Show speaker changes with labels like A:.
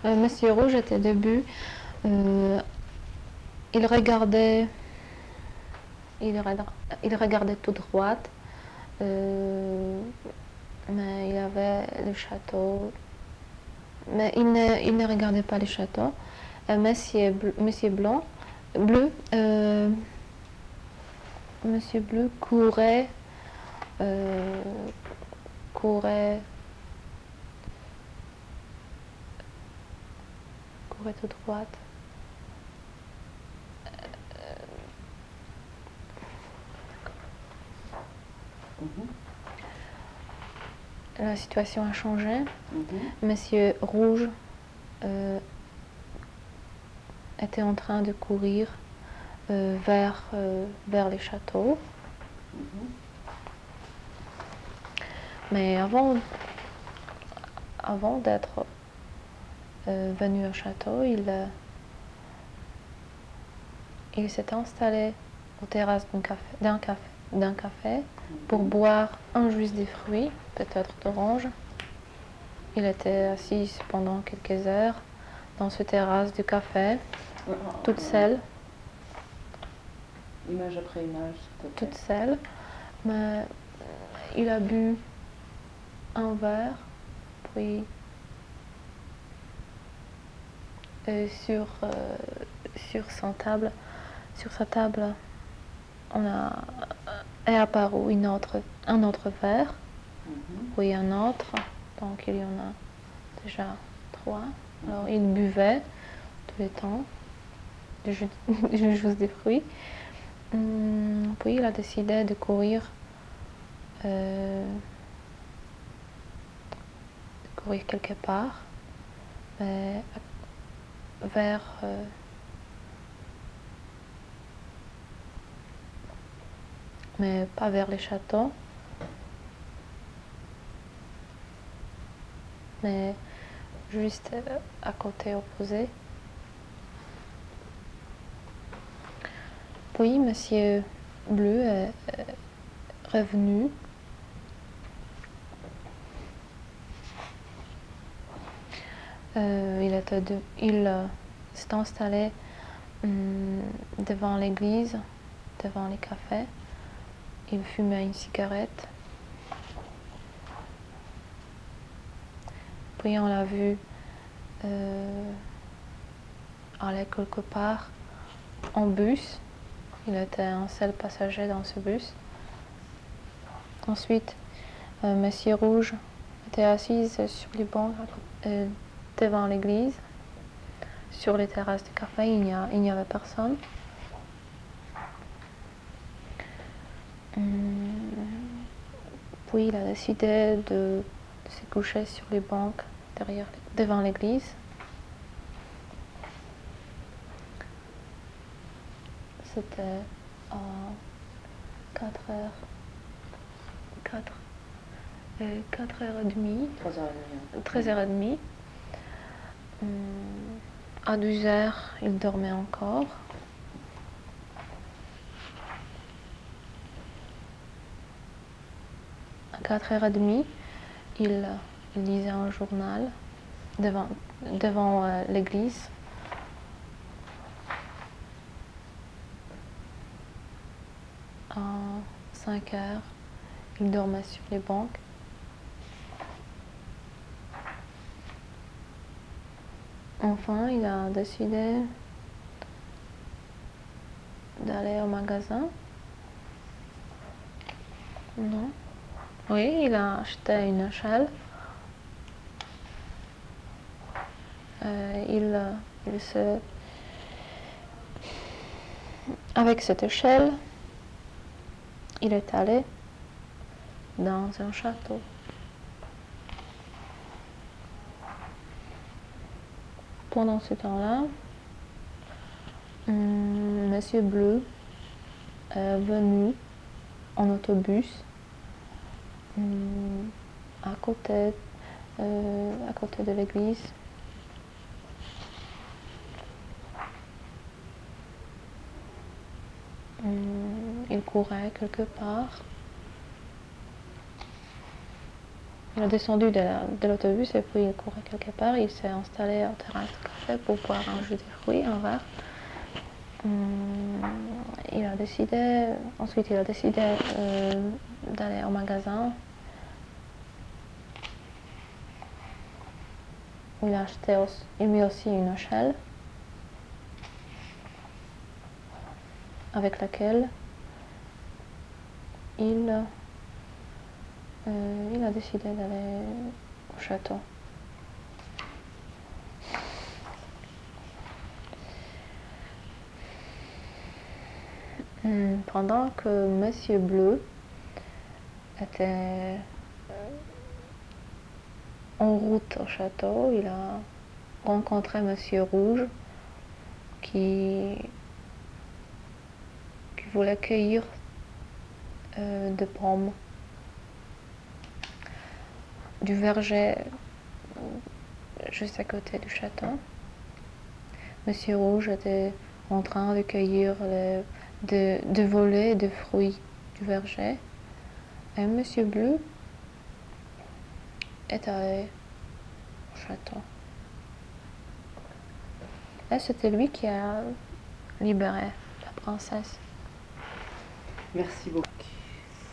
A: Monsieur Rouge était debout. Euh, il regardait, il regardait tout droit. Mais il avait le château. Mais il ne regardait pas le château. Monsieur Blanc, Bleu, Monsieur Bleu courait, euh, courait, courait tout droit. La situation a changé. Monsieur Rouge était en train de courir vers les châteaux. Mais avant d'être venu au château, il s'est installé aux terrasses d'un café pour boire un jus de fruits, peut-être d'orange. Il était assis pendant quelques heures dans cette terrasse du café, toute seule.
B: Image après image, s'il te plaît.
A: Toute seule. Mais il a bu un verre, puis sur sa table, est apparu un autre verre, puis un autre, donc il y en a déjà 3. Alors il buvait tout le temps du jus de fruits. Puis il a décidé de courir quelque part vers mais pas vers les châteaux, mais juste à côté opposé. Puis Monsieur Bleu est revenu. Il s'est installé devant l'église, devant les cafés. Il fumait une cigarette. Puis on l'a vu aller quelque part en bus. Il était un seul passager dans ce bus. Ensuite, Monsieur Rouge était assis sur les bancs devant l'église. Sur les terrasses du café, il n'y avait personne. Puis il a décidé de se coucher sur les bancs devant l'église. C'était à 4h30. 13h30. À 12h, il dormait encore. À 4h30, il lisait un journal devant l'église. À 5h, il dormait sur les bancs. Enfin, il a décidé d'aller au magasin. Non. Oui, il a acheté une échelle. Avec cette échelle, il est allé dans un château. Pendant ce temps-là, Monsieur Bleu est venu en autobus à côté de l'église. Il courait quelque part. il a descendu de l'autobus et puis il courait quelque part. Il s'est installé en terrasse de café pour boire un jus de fruits, un verre. Ensuite il a décidé d'aller au magasin. Il mit aussi une échelle avec laquelle il a décidé d'aller au château. Pendant que Monsieur Bleu était en route au château, il a rencontré Monsieur Rouge qui voulait cueillir des pommes du verger juste à côté du château. Monsieur Rouge était en train de cueillir, de voler des fruits du verger. Et Monsieur Bleu est allé au château. Et c'était lui qui a libéré la princesse.
B: Merci beaucoup.